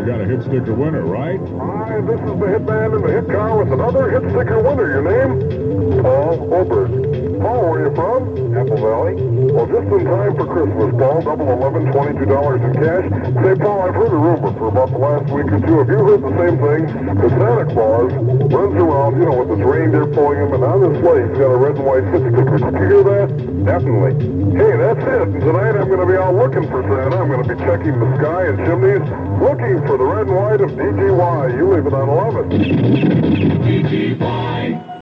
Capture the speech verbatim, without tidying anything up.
got a hit sticker winner, right? Hi, this is the hit man in the hit car with another hit sticker winner. Your name? Paul Obert. Paul, where are you from? Apple Valley. Well, just in time for Christmas, Paul. Double eleven, twenty-two dollars in cash. Say, Paul, I've heard a rumor for about the last week or two. Have you heard the same thing? That Santa Claus runs around, you know, with his reindeer pulling him, and on his sleigh he's got a red and white hit sticker. Did you hear that? Definitely. Hey, that's it. And tonight I'm going to be out looking for Santa. I'm going to be checking the sky and chimneys, looking for the red and white of D G Y. You leave it on eleven. D G Y.